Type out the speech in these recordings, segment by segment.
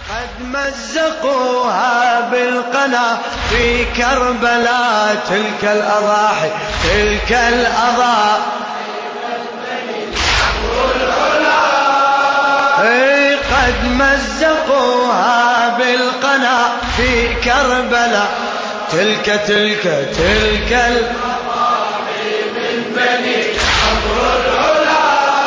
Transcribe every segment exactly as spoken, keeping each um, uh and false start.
قد مزقوها بالقنا في كربلاء، تلك الأضاحي تلك الأضاحي قد مزقوها بالقنا في كربلاء، تلك تلك تلك الأضاحي من بني عمرو العلا.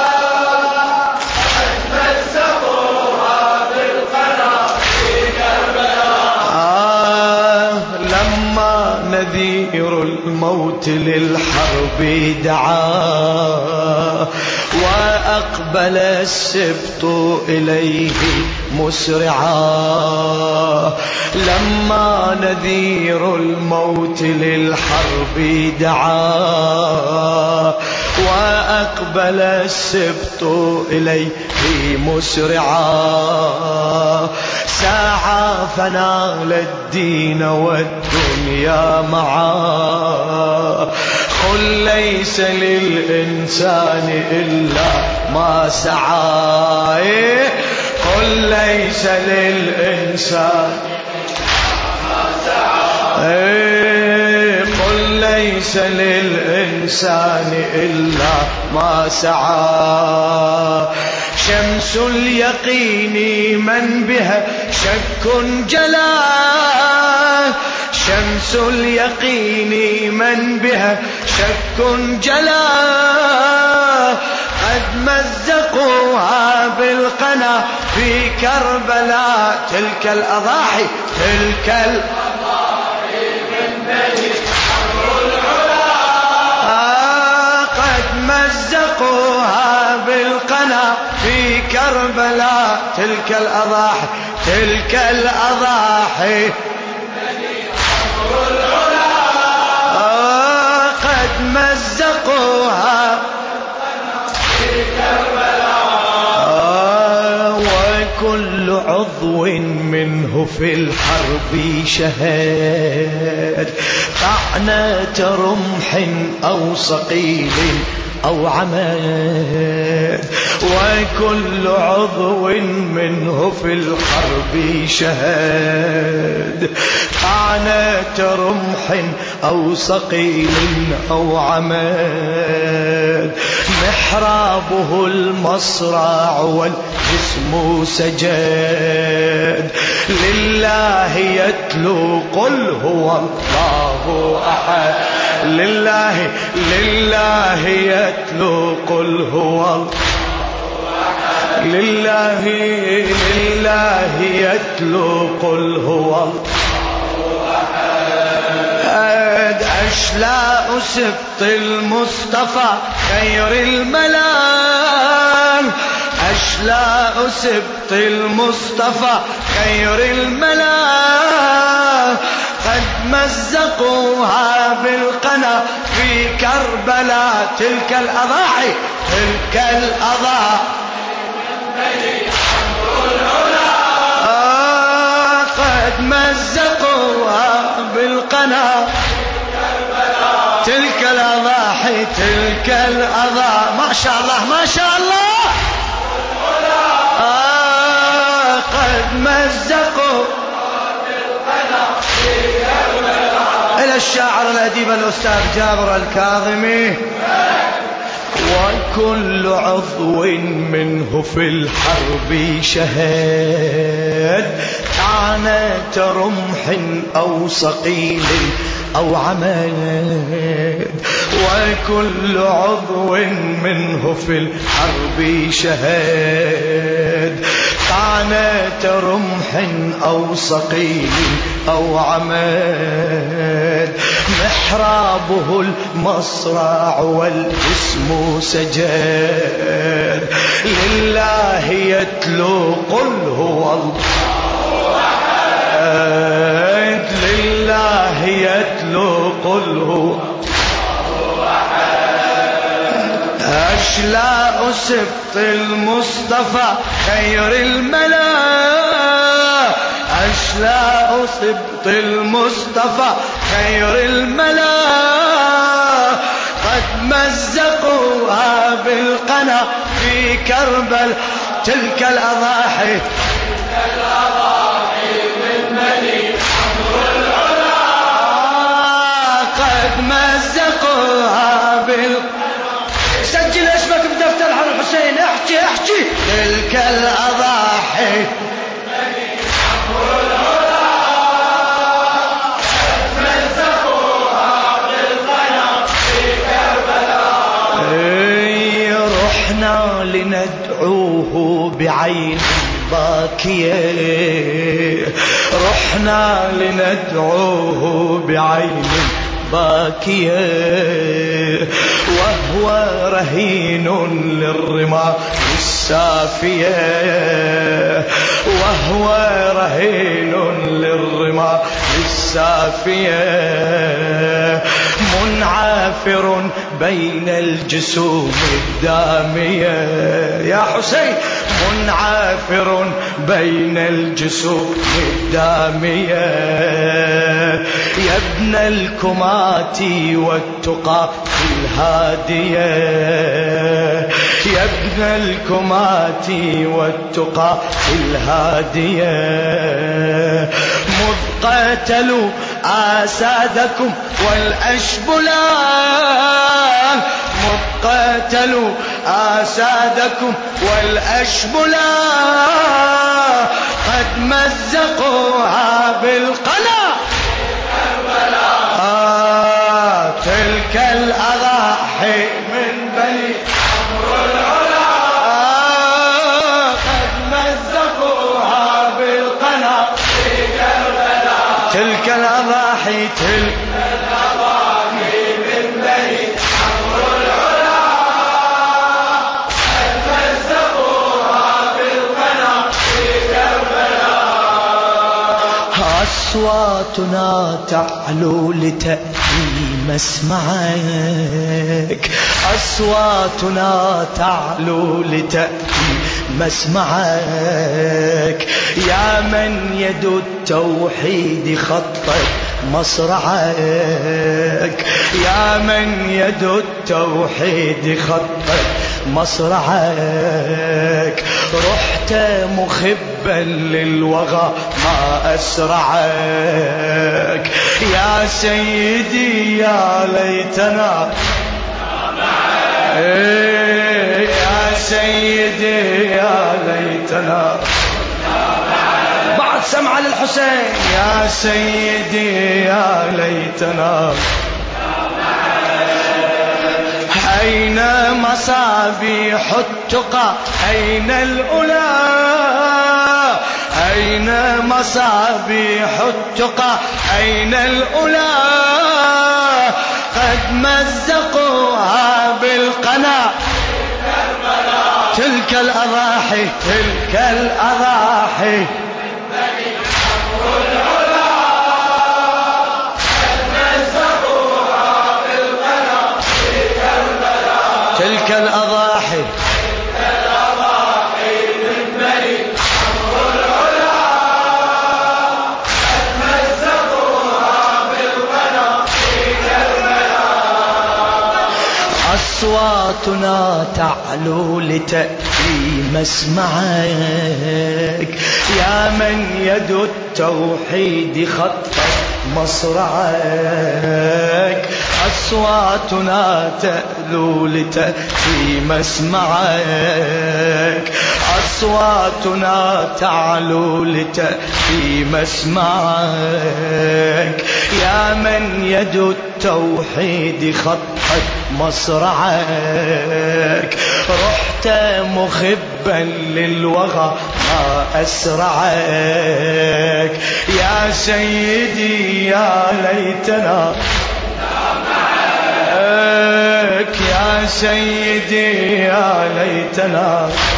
قد مزقوها بالقنا في كربلاء. آه لما نذير الموت للحرب دعاه، وأقبل السبط إليه مسرعا. لما نذير الموت للحرب دعاه، وأقبل السبط إليه مسرعا. سعى فنال الدين والدنيا معا. قل ليس للإنسان إلا ما سعى. قل ليس للإنسان ما سعى. قل ليس للإنسان إلا ما سعى. شمس اليقين من بها شك جلاه. شمس اليقين من بها شك جلاه. قد مزقوها بالقنا في كربلاء، تلك الأضاحي تلك الأضاحي من بني عمرو العلا. قد مزقوها بالقنا في كربلاء، تلك الأضاحي تلك الأضاحي من بني عمرو العلا. قد مزقوها في كربلاء. وكل عضو منه في الحرب شهد، طعنة رمح أو صقيل أو عماد. وكل عضو منه في الحرب شهد، طعنة رمح أو صقيل أو عماد. محرابه المصرع والجسم سجاد. لله يتلو قل هو الله أحد. لله لله يتلو قل هو الله أحد. لله لله يتلو قل هو الله أحد. أشلاء سبط المصطفى خير الملام. أشلاء سبط المصطفى خير الملام. قد مزقوها بالقنا في كربلاء، تلك الأضاحي تلك الأضاحي من بني عمرو العلا. قد مزقوها بالقنا تلك الأضاحي تلك الأضاحي. ما شاء الله ما شاء الله. آه قد مزقوا إلى الشاعر الأديب الأستاذ جابر الكاظمي. وكل عضو منه في الحرب شهد، طعنة رمح أو صقيل أو عماد. وكل عضو منه في الحرب شهد، طعنة رمح أو صقيل أو عماد. محرابه المصرع والجسم سجاد. لله يتلو قل هو الله أحد. لله يتلو قل هو الله أحد. أشلاء سبط المصطفى خير الملا. أشلاء سبط المصطفى خير الملا. قد مزقوها بالقنا في كربل، تلك الأضاحي لندعوه بعين باكية، رحنا لندعوه بعين باكية، وهو رهين للرماح السافية، وهو رهين للرماح السافية، منعافر بين الجسوم الدامية. يا حسين منعافر بين الجسوم الدامية، يا ابن الكمات والتقى الهادية، يا ابن الكمات والتقى الهادية، مذ قتلوا آسادكم والأشبلان، مذ قتلوا آسادكم والأشبلان، قد مزقوها بالقنا. آه تلك الأضاحي من بني عمرو العلا، آه قد مزقوها بالقنا في كربلاء. تلك الأضاحي تلك الأضاحي من بني عمرو العلا، قد مزقوها بالقنا في كربلاء. أصواتنا تعلو لتأتي مسمعك، أصواتنا تعلو لتأتي مسمعك، يا من يد التوحيد خطت مصرعك، يا من يد التوحيد خطت مصرعك، رحت مخبا للوغى ما أسرعك، يا سيدي يا ليتنا يا سيدي يا ليتنا بعد سمع للحسين، يا سيدي يا ليتنا. أين مصابيح التقى أين الأولى، أين مصابيح التقى أين الأولى، قد مزقوها بالقنا. تلك الأضاحي تلك الأضاحي تلك الأضاحي من بني عمرو العلا، قد مزقوها بالقنا في كربلاء. أصواتنا تعلو لتأتي مسمعك، يا من يد التوحيد خطت مصرعك، أصواتنا تألو لتأتي مسمعك، أصواتنا تعلو لتأتي مسمعك، يا من يد التوحيد خطت مصرعك، رحت مخبا للوغى ما أسرعك، يا سيدي يا ليتنا يا سيدي يا ليتنا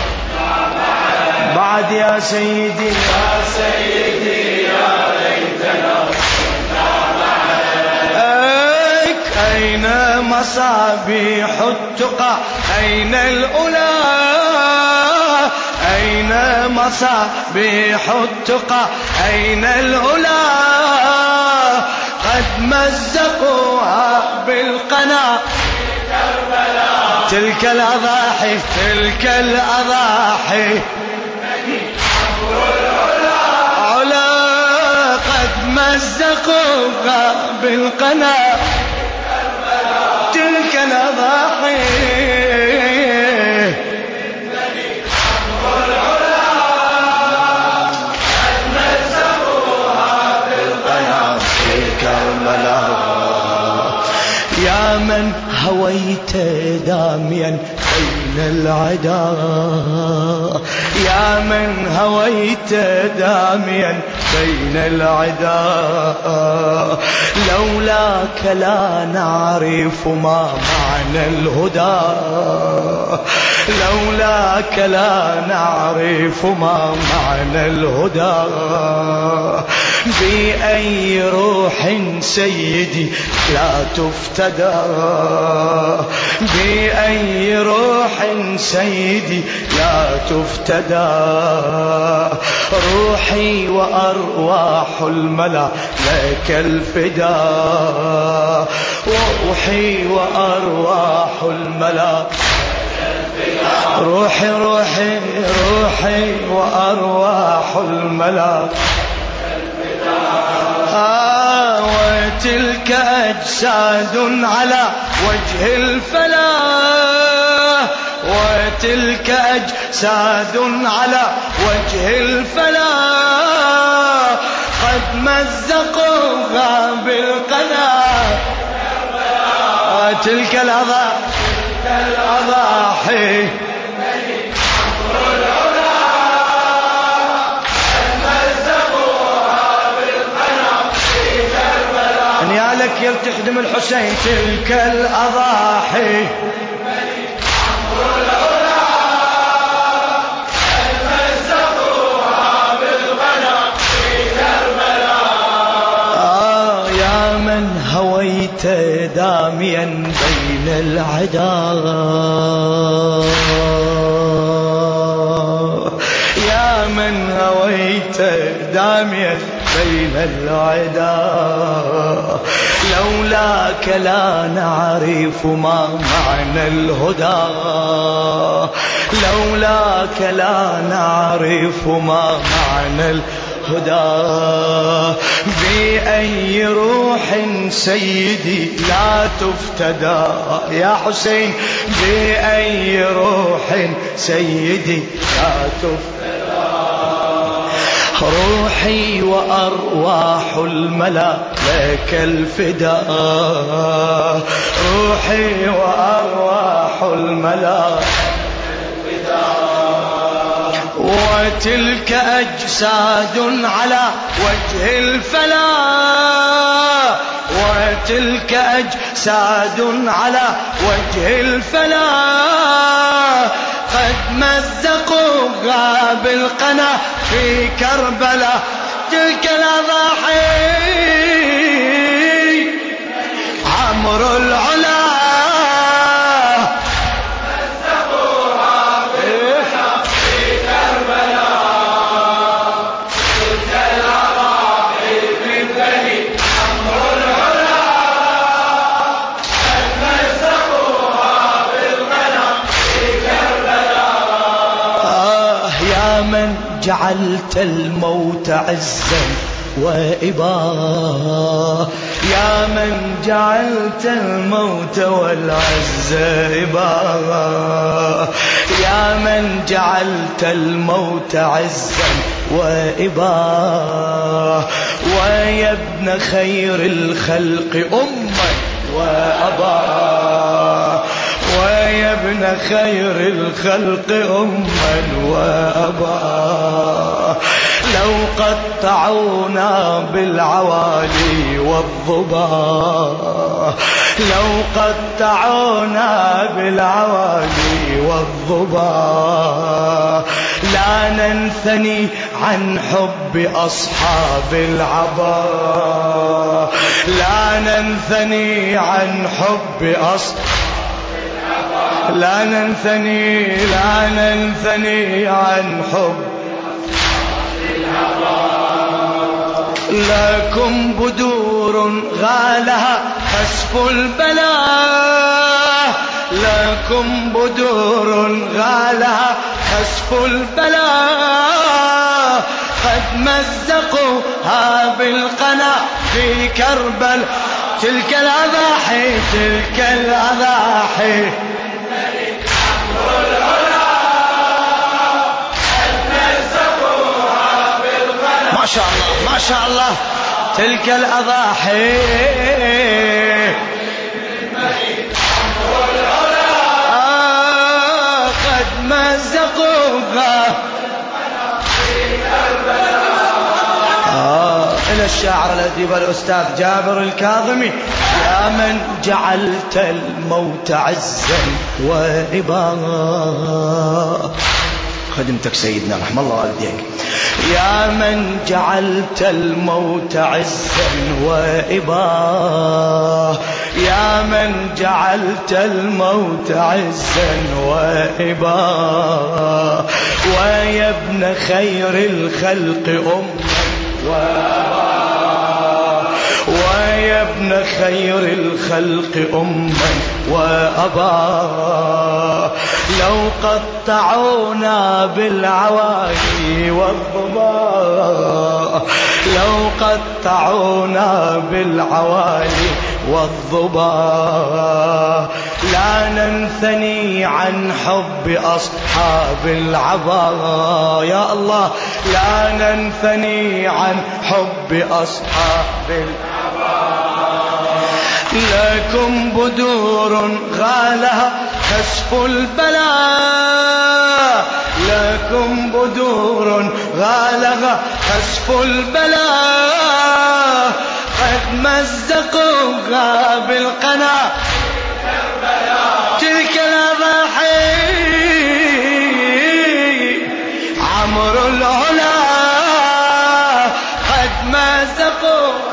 بعد، يا سيدي يا سيدي يا ليتنا. أين مصابيح التقى أين الأولى، أين مصابيح التقى أين الأولى، قد مزقوها بالقنا. تلك الأضاحي تلك الأضاحي علا، قد مزقوها بالقنا. تلك الأضاحي يا من هويت داميا بين العدا، يا من هويت داميا بين العدا، لولاك لا نعرف ما معنى الهدى، لولاك لا نعرف ما معنى الهدى، بأي روح سيدي لا تفتدى، بأي روح سيدي لا تفتدى، روحي وأرواح الملا لك الفداء، روحي وأرواح الملا، روحي روحي روحي وأرواح الملا، آه وتلك أجساد على وجه الفلاح، وتلك أجساد على وجه الفلاح، قد مزقوها بالقناة، تلك الأضاحي تلك الأضاحي لك يلتحدم الحسين، تلك الأضاحي آه يا من هويت داميا بين العدا، يا من هويت داميا بين العدا، لولاك لا نعرف ما معنى الهدى، لولاك لا نعرف ما معنى الهدى، بأي روح سيدي لا تفتدى، يا حسين بأي روح سيدي لا تفتدى، روحي وأرواح الملا لك الفداء، روحي وأرواح الملا وتلك أجساد على وجه الفلاح، وتلك أجساد على وجه الفلاح، قد مزقوها بالقنا في كربلاء، تلك الأضاحي عمرو العلا، مزقوها بالقنا في كربلاء، تلك الأضاحي من بني عمرو العلا، مزقوها بالقنا في كربلاء، آه يا من جعلت الموت عزا وإباء، يا من جعلت الموت والعز إباء، يا من جعلت الموت عزا وإباء، ويا ابن خير الخلق أما وأبا، ويا ابن خير الخلق أما وأبا، لو قطعونا بالعوالي والضبا، لو قطعونا بالعوالي والضبا، لا ننثني عن حب أصحاب العبا، لا ننثني عن حب أصحاب العبا، لا ننثني لا ننثني عن حب لكم بدور غالها خسف البلاء، لكم بدور غالها خسف البلاء، قد مزقوها بالقنا في كربل، تلك الأضاحي تلك الأضاحي ما شاء الله ما شاء الله، تلك الأضاحي مزقوها. آه إلى الشاعر الأديب الأستاذ جابر الكاظمي: يا من جعلت الموت عزا وعبا. خدمتك سيدنا رحم الله والديك. يا من جعلت الموت عزا وإباه، يا من جعلت الموت عزا وإباه، ويا ابن خير الخلق أما وأباه، ويا ابن خير الخلق أما وأباه. لو قطعونا بالعوالي والضباء، لو قطعونا بالعوالي والضباء، لا ننثني عن حب أصحاب العباء. يا الله لا ننثني عن حب أصحاب العباء. لكم بدور غالها كشف البلاء، لكم بدور غالها كشف البلاء، قد مزقوها بالقنا تلك الأضاحي. عمرو العلا قد مزقوها